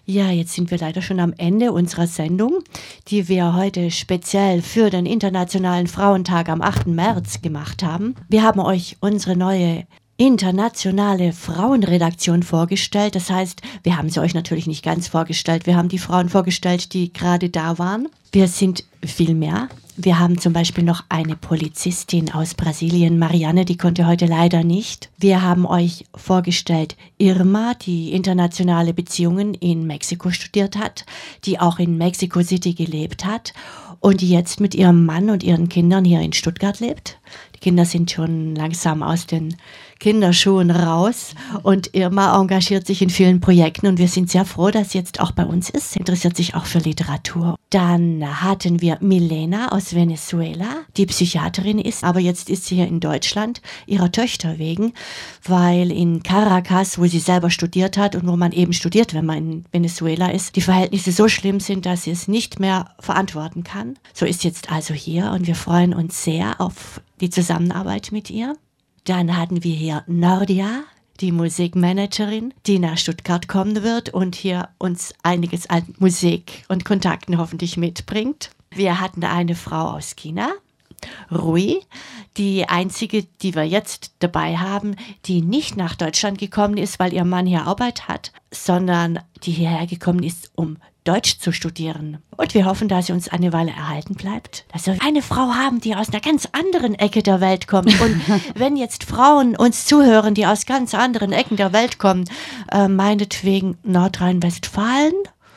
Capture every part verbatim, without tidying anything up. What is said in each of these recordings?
Ja, jetzt sind wir leider schon am Ende unserer Sendung, die wir heute speziell für den Internationalen Frauentag am achten März gemacht haben. Wir haben euch unsere neue internationale Frauenredaktion vorgestellt. Das heißt, wir haben sie euch natürlich nicht ganz vorgestellt. Wir haben die Frauen vorgestellt, die gerade da waren. Wir sind viel mehr. Wir haben zum Beispiel noch eine Polizistin aus Brasilien, Marianne, die konnte heute leider nicht. Wir haben euch vorgestellt Irma, die internationale Beziehungen in Mexiko studiert hat, die auch in Mexico City gelebt hat und die jetzt mit ihrem Mann und ihren Kindern hier in Stuttgart lebt. Die Kinder sind schon langsam aus den Kinderschuhen raus und Irma engagiert sich in vielen Projekten und wir sind sehr froh, dass sie jetzt auch bei uns ist. Sie interessiert sich auch für Literatur. Dann hatten wir Milena aus Venezuela, die Psychiaterin ist, aber jetzt ist sie hier in Deutschland, ihrer Töchter wegen, weil in Caracas, wo sie selber studiert hat und wo man eben studiert, wenn man in Venezuela ist, die Verhältnisse so schlimm sind, dass sie es nicht mehr verantworten kann. So ist sie jetzt also hier und wir freuen uns sehr auf die Zusammenarbeit mit ihr. Dann hatten wir hier Nordia, die Musikmanagerin, die nach Stuttgart kommen wird und hier uns einiges an Musik und Kontakten hoffentlich mitbringt. Wir hatten eine Frau aus China, Rui, die einzige, die wir jetzt dabei haben, die nicht nach Deutschland gekommen ist, weil ihr Mann hier Arbeit hat, sondern die hierher gekommen ist, um Deutsch zu studieren. Und wir hoffen, dass sie uns eine Weile erhalten bleibt. Dass wir eine Frau haben, die aus einer ganz anderen Ecke der Welt kommt. Und wenn jetzt Frauen uns zuhören, die aus ganz anderen Ecken der Welt kommen, äh, meinetwegen Nordrhein-Westfalen,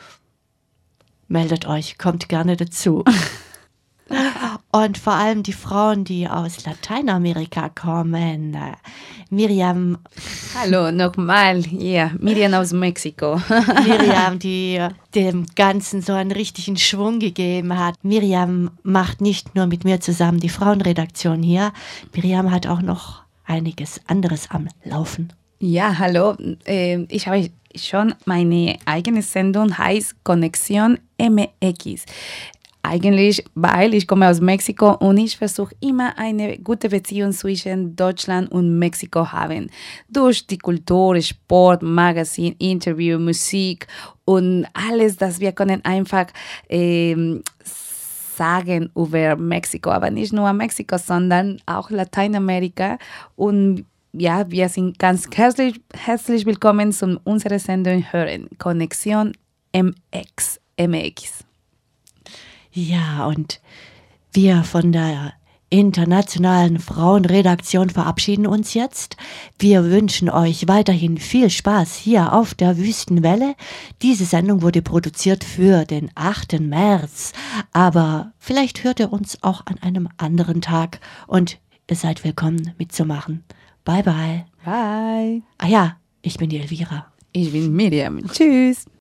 meldet euch, kommt gerne dazu. Und vor allem die Frauen, die aus Lateinamerika kommen. Miriam. Hallo, nochmal. Ja, Miriam aus Mexiko. Miriam, die dem Ganzen so einen richtigen Schwung gegeben hat. Miriam macht nicht nur mit mir zusammen die Frauenredaktion hier. Miriam hat auch noch einiges anderes am Laufen. Ja, hallo. Ich habe schon meine eigene Sendung, heißt Conexión M X. Eigentlich, weil ich komme aus Mexiko und ich versuche immer eine gute Beziehung zwischen Deutschland und Mexiko haben. Durch die Kultur, Sport, Magazin, Interview, Musik und alles, das wir können einfach ähm, sagen über Mexiko. Aber nicht nur Mexiko, sondern auch Lateinamerika. Und ja, wir sind ganz herzlich, herzlich willkommen zu unserer Sendung hören. Conexión M X. M X. Ja, und wir von der Internationalen Frauenredaktion verabschieden uns jetzt. Wir wünschen euch weiterhin viel Spaß hier auf der Wüstenwelle. Diese Sendung wurde produziert für den achten März, aber vielleicht hört ihr uns auch an einem anderen Tag und ihr seid willkommen mitzumachen. Bye, bye. Bye. Ah ja, ich bin die Elvira. Ich bin Miriam. Tschüss.